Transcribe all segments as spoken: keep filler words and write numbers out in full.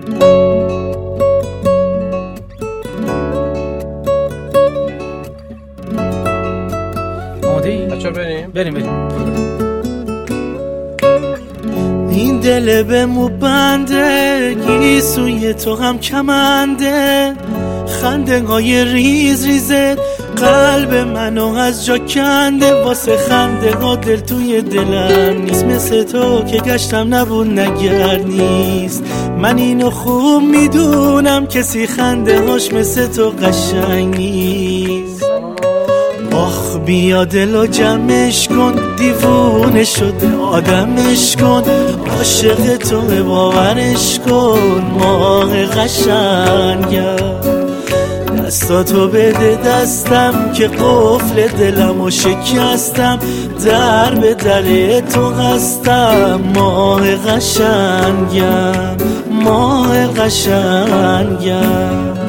بچه بریم بریم بریم. این دل به مو بنده، گیسوی تو هم کمنده، خنده های ریز ریزه قلب منو از جا کنده. واسه خنده ها دل توی دلم نیست، مثل تو که گشتم نبود نگرد نیست. من اینو خوب میدونم کسی خنده هاش مثل تو قشنگ نیست. آخ بیا دلو جمعش کن، دیوونه شده آدمش کن، عاشق تو باورش کن ماه قشنگم. دستاتو بده دستم که قفل دلمو شکستم، در به در تو هستم ماه قشنگم، ماه قشنگم.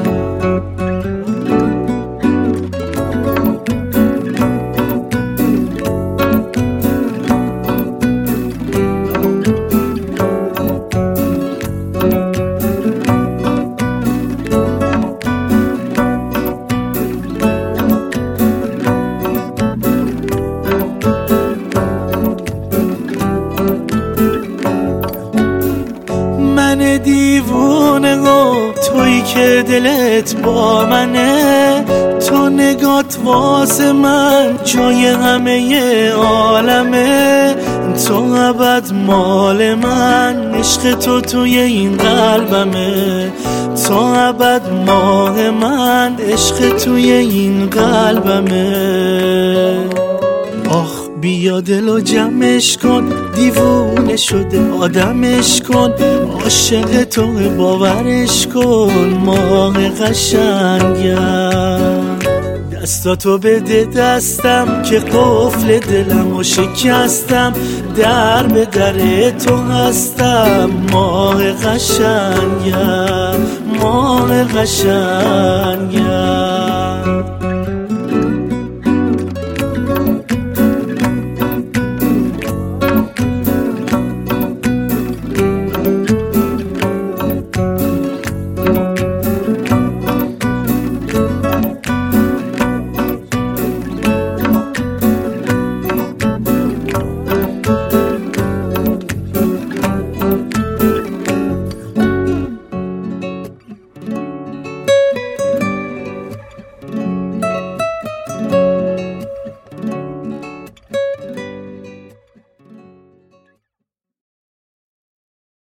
من دیوونه و تویی که دلت با منه، تو نگات واسه من جای همه عالمه، تو ابد مال من، عشق تو توی این قلبمه، تو ابد ماه من، عشق توی این قلبمه. آخ بیا دلو جمعش کن، دیوونه شده آدمش کن، عاشق تو باورش کن ماه قشنگم. دستاتو بده دستم که قفل دلمو شکستم، در به در تو هستم ماه قشنگم، ماه قشنگم.